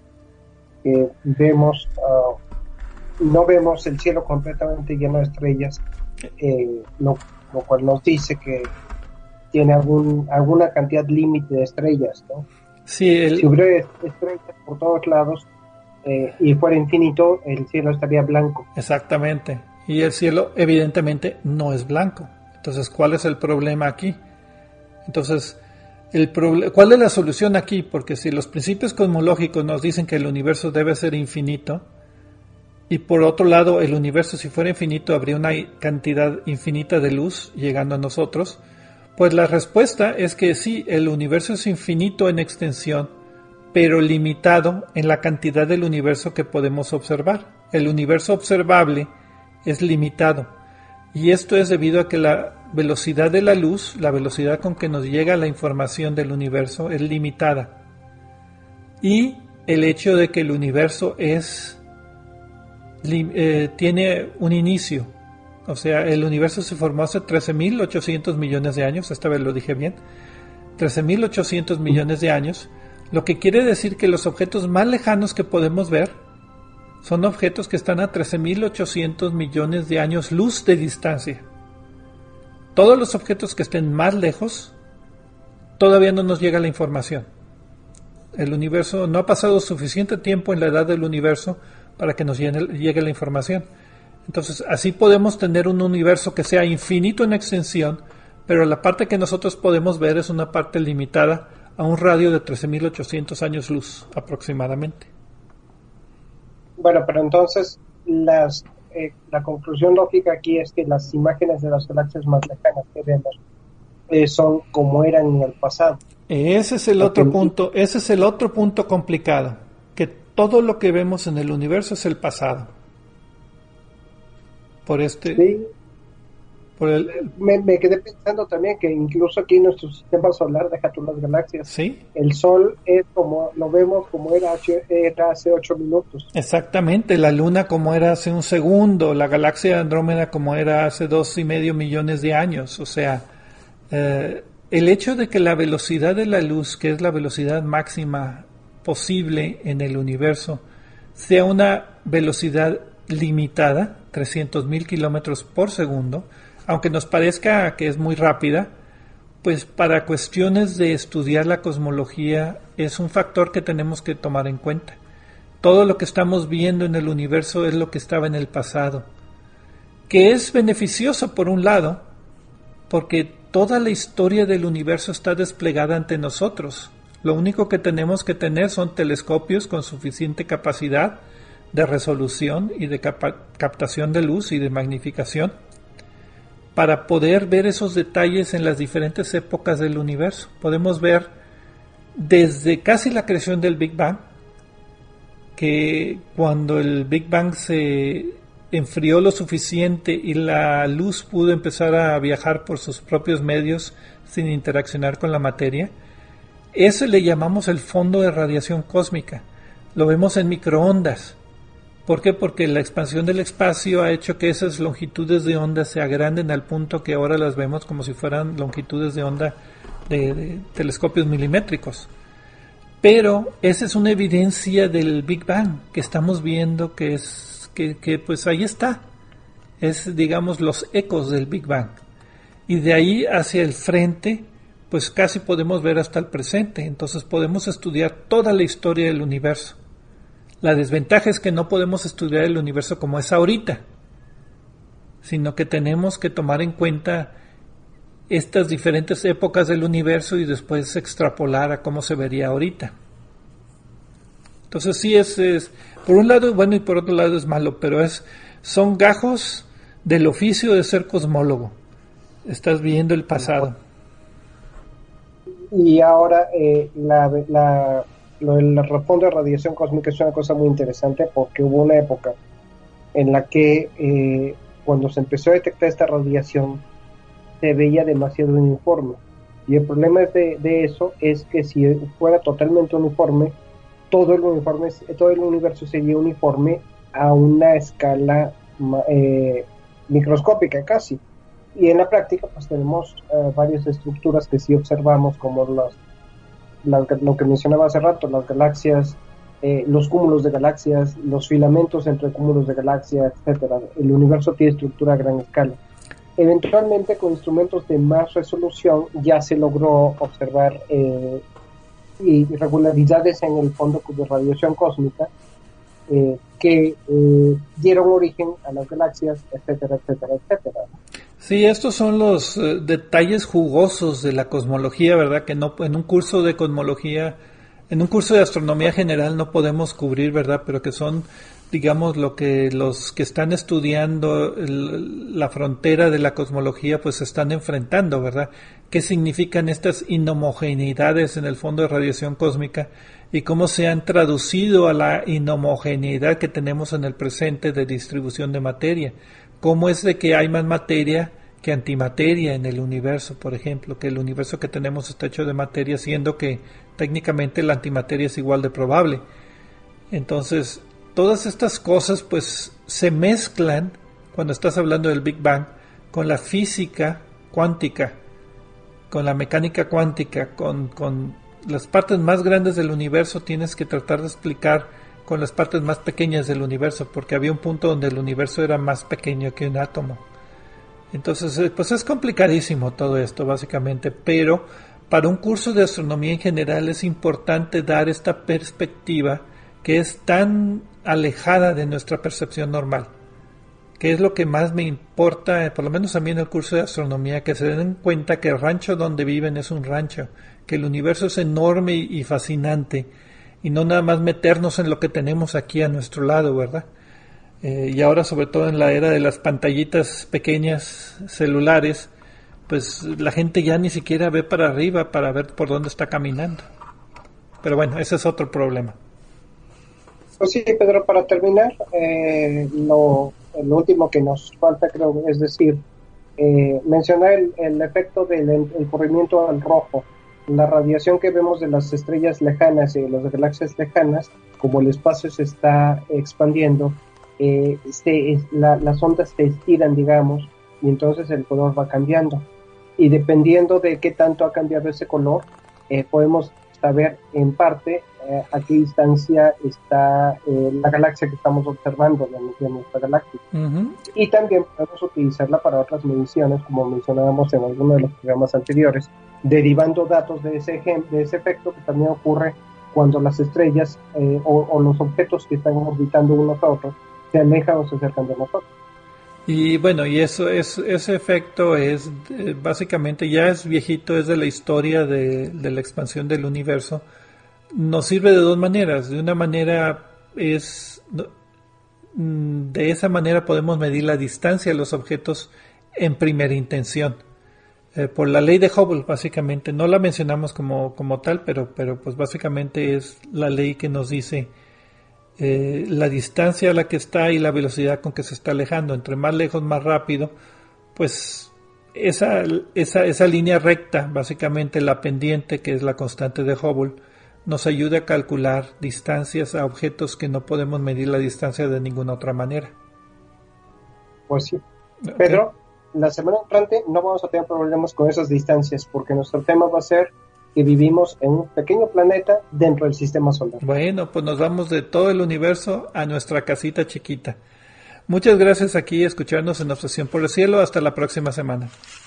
no vemos el cielo completamente lleno de estrellas, lo cual nos dice que tiene alguna cantidad límite de estrellas, ¿no? Sí, si hubiera estrellas por todos lados y fuera infinito, el cielo estaría blanco. Exactamente, y el cielo evidentemente no es blanco. Entonces, ¿cuál es el problema aquí? Entonces, ¿cuál es la solución aquí? Porque si los principios cosmológicos nos dicen que el universo debe ser infinito, y por otro lado, el universo, si fuera infinito, habría una cantidad infinita de luz llegando a nosotros, pues la respuesta es que sí, el universo es infinito en extensión, pero limitado en la cantidad del universo que podemos observar. El universo observable es limitado, y esto es debido a que la velocidad de la luz, la velocidad con que nos llega la información del universo, es limitada. Y el hecho de que el universo tiene un inicio, o sea, el universo se formó hace 13.800 millones de años, esta vez lo dije bien, 13.800 millones de años, lo que quiere decir que los objetos más lejanos que podemos ver son objetos que están a 13.800 millones de años luz de distancia. Todos los objetos que estén más lejos, todavía no nos llega la información. El universo no ha pasado suficiente tiempo en la edad del universo para que nos llegue la información. Entonces, así podemos tener un universo que sea infinito en extensión, pero la parte que nosotros podemos ver es una parte limitada a un radio de 13.800 años luz aproximadamente. Bueno, pero entonces la conclusión lógica aquí es que las imágenes de las galaxias más lejanas que vemos son como eran en el pasado. Ese es el otro punto complicado, que todo lo que vemos en el universo es el pasado. Me quedé pensando también que incluso aquí en nuestro sistema solar, deja tú las galaxias, ¿sí? El Sol es como lo vemos como era hace 8 minutos. Exactamente, la Luna como era hace un segundo, la galaxia Andrómeda como era hace 2,5 millones de años. O sea, el hecho de que la velocidad de la luz, que es la velocidad máxima posible en el universo, sea una velocidad limitada, 300.000 kilómetros por segundo, aunque nos parezca que es muy rápida, pues para cuestiones de estudiar la cosmología es un factor que tenemos que tomar en cuenta. Todo lo que estamos viendo en el universo es lo que estaba en el pasado, que es beneficioso por un lado, porque toda la historia del universo está desplegada ante nosotros. Lo único que tenemos que tener son telescopios con suficiente capacidad de resolución y de captación de luz y de magnificación para poder ver esos detalles en las diferentes épocas del universo. Podemos ver desde casi la creación del Big Bang, que cuando el Big Bang se enfrió lo suficiente y la luz pudo empezar a viajar por sus propios medios sin interaccionar con la materia, eso le llamamos el fondo de radiación cósmica. Lo vemos en microondas. ¿Por qué? Porque la expansión del espacio ha hecho que esas longitudes de onda se agranden al punto que ahora las vemos como si fueran longitudes de onda de telescopios milimétricos. Pero esa es una evidencia del Big Bang que estamos viendo, que pues ahí está. Es, digamos, los ecos del Big Bang. Y de ahí hacia el frente, pues casi podemos ver hasta el presente. Entonces podemos estudiar toda la historia del universo. La desventaja es que no podemos estudiar el universo como es ahorita, sino que tenemos que tomar en cuenta estas diferentes épocas del universo y después extrapolar a cómo se vería ahorita. Entonces sí es por un lado bueno y por otro lado es malo, pero son gajos del oficio de ser cosmólogo. Estás viendo el pasado. Y ahora lo del fondo de radiación cósmica es una cosa muy interesante, porque hubo una época en la que cuando se empezó a detectar esta radiación se veía demasiado uniforme, y el problema de eso es que si fuera totalmente uniforme, todo el universo sería uniforme a una escala microscópica casi, y en la práctica pues tenemos varias estructuras que sí observamos, como lo que mencionaba hace rato, las galaxias, los cúmulos de galaxias, los filamentos entre cúmulos de galaxias, etcétera. El universo tiene estructura a gran escala. Eventualmente, con instrumentos de más resolución, ya se logró observar irregularidades en el fondo de radiación cósmica que dieron origen a las galaxias, etcétera, etcétera, etcétera. Sí, estos son los detalles jugosos de la cosmología, ¿verdad? Que no en un curso de cosmología, en un curso de astronomía general no podemos cubrir, ¿verdad? Pero que son, digamos, lo que los que están estudiando la frontera de la cosmología pues se están enfrentando, ¿verdad? ¿Qué significan estas inhomogeneidades en el fondo de radiación cósmica y cómo se han traducido a la inhomogeneidad que tenemos en el presente de distribución de materia? ¿Cómo es de que hay más materia que antimateria en el universo, por ejemplo? Que el universo que tenemos está hecho de materia, siendo que técnicamente la antimateria es igual de probable. Entonces, todas estas cosas pues se mezclan cuando estás hablando del Big Bang con la física cuántica, con la mecánica cuántica, con las partes más grandes del universo. Tienes que tratar de explicar con las partes más pequeñas del universo, porque había un punto donde el universo era más pequeño que un átomo. Entonces, pues es complicadísimo todo esto, básicamente, pero para un curso de astronomía en general es importante dar esta perspectiva que es tan alejada de nuestra percepción normal, que es lo que más me importa, por lo menos a mí en el curso de astronomía, que se den cuenta que el rancho donde viven es un rancho, que el universo es enorme y fascinante, y no nada más meternos en lo que tenemos aquí a nuestro lado, ¿verdad? Y ahora, sobre todo en la era de las pantallitas pequeñas celulares, pues la gente ya ni siquiera ve para arriba para ver por dónde está caminando. Pero bueno, ese es otro problema. Pues sí, Pedro, para terminar, lo último que nos falta, creo, es decir, mencionar el efecto del corrimiento al rojo. La radiación que vemos de las estrellas lejanas y de las galaxias lejanas, como el espacio se está expandiendo, las ondas se estiran, digamos, y entonces el color va cambiando. Y dependiendo de qué tanto ha cambiado ese color, podemos saber en parte a qué distancia está la galaxia que estamos observando de nuestra galaxia. Uh-huh. Y también podemos utilizarla para otras mediciones, como mencionábamos en alguno de los programas anteriores, derivando datos de ese efecto que también ocurre cuando las estrellas o los objetos que están orbitando unos a otros se alejan o se acercan de nosotros. Y bueno, y ese efecto es básicamente ya es viejito, es de la historia de la expansión del universo. Nos sirve de dos maneras. De una manera de esa manera podemos medir la distancia de los objetos en primera intención. Por la ley de Hubble, básicamente. No la mencionamos como tal, pero pues básicamente es la ley que nos dice la distancia a la que está y la velocidad con que se está alejando. Entre más lejos, más rápido. Pues esa línea recta, básicamente la pendiente, que es la constante de Hubble, nos ayuda a calcular distancias a objetos que no podemos medir la distancia de ninguna otra manera. Pues sí. Okay. Pedro, la semana entrante no vamos a tener problemas con esas distancias, porque nuestro tema va a ser que vivimos en un pequeño planeta dentro del sistema solar. Bueno, pues nos vamos de todo el universo a nuestra casita chiquita. Muchas gracias aquí escucharnos en Obsesión por el Cielo. Hasta la próxima semana.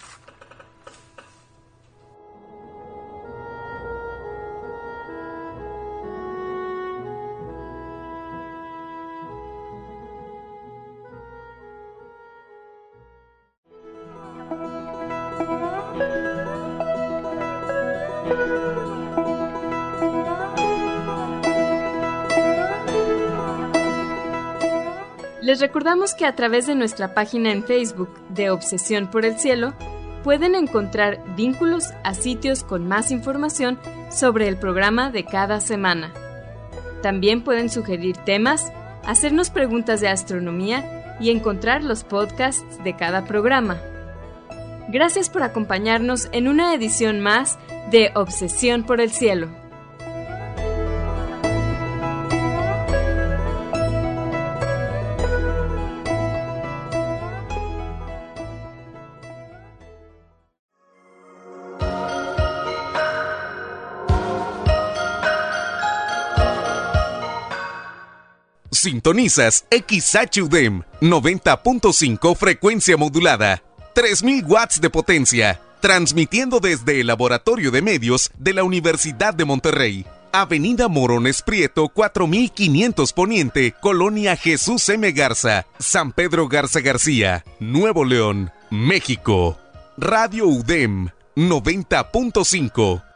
Les recordamos que a través de nuestra página en Facebook de Obsesión por el Cielo pueden encontrar vínculos a sitios con más información sobre el programa de cada semana. También pueden sugerir temas, hacernos preguntas de astronomía y encontrar los podcasts de cada programa. Gracias por acompañarnos en una edición más de Obsesión por el Cielo. Sintonizas XHUDEM 90.5 frecuencia modulada, 3000 watts de potencia, transmitiendo desde el Laboratorio de Medios de la Universidad de Monterrey. Avenida Morones Prieto 4500 Poniente, Colonia Jesús M. Garza, San Pedro Garza García, Nuevo León, México. Radio UDEM 90.5.